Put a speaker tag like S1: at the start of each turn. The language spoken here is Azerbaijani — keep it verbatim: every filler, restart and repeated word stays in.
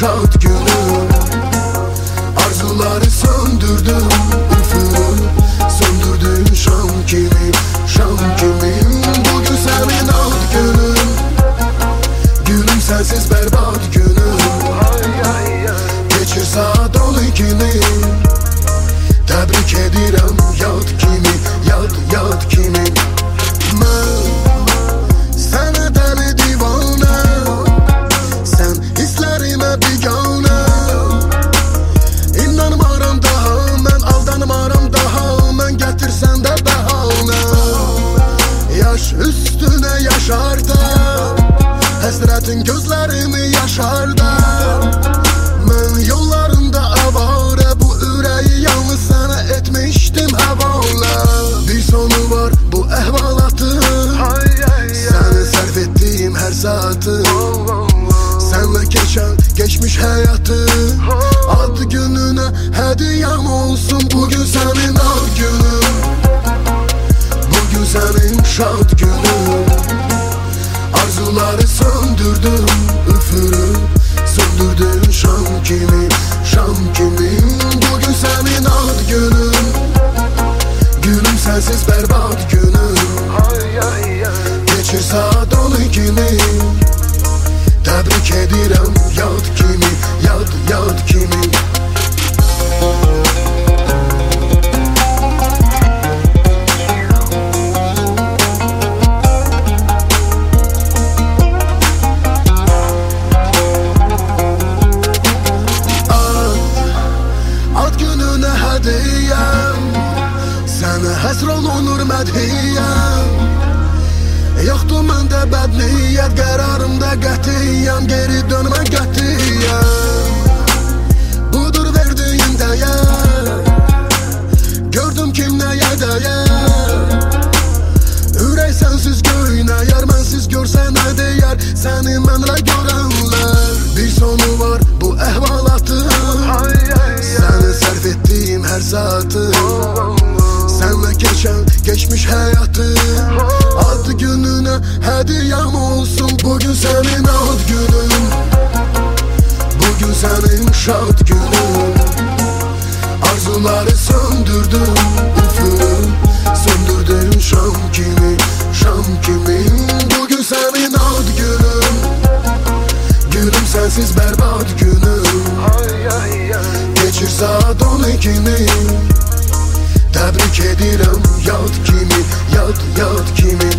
S1: şad günüm. Arzuları söndürdüm, üfürüp söndürdüm şam kimi, şam kimi. Bugün senin ad günün, gülüm sensiz berbat günüm. Geçir saat on ikini, tebrik edirəm yad kimi, yad yad kimi. Mən sənə dəli divanə, sən hisslərimə biganə. İnanmaram daha, mən aldanmaram daha, mən gətirsən də bəhanə. Yaş üstünə yaşardar, həsrətin gözlərimi yaşardar. Mən yollarında avarə, bu ürəyi yalnız sənə etmişdim həvalə. Bir sonu var bu əhvalatın, səni sərf etdiyim hər saatın. Sənlə keçən geçmiş həyatım, ad gününə hədiyəm olsun. Bugün sənin ad günün, bugün sənin şad günün. Arzuları söndürdüm, üfürüp söndürdüm şam kimi, şam kimi. Bugün sənin ad günün, gülüm sensiz berbat günüm. Geçir saat on ikini, tebrik edirəm yad kimi, yad yad kimi. Sənə həsr olunur mədhiyyəm, yoxdur məndə bədniyyət. Qərarımda qətiyyəm, geri dönmə qətiyyəm. Budur verdiyin dəyər, gördüm kim nəyə dəyər. Ürək sənsiz göynəyər, mənsiz görsə nə deyər səni mənlə görənlər. Bir sonu var bu əhvalatın, səni sərf etdiyim hər saatın. Sənlə keçən geçmiş həyatım, ad gününə hədiyəm olsun. Bugün sənin ad günün, bugün sənin şad günün. Arzuları söndürdüm, üfürüp söndürdüm şam kimi, şam kimi. Bugün sənin ad günün, gülüm sensiz berbat günüm. Geçir saat on ikini, tebrik edirəm yad kimi, yad yad kimi.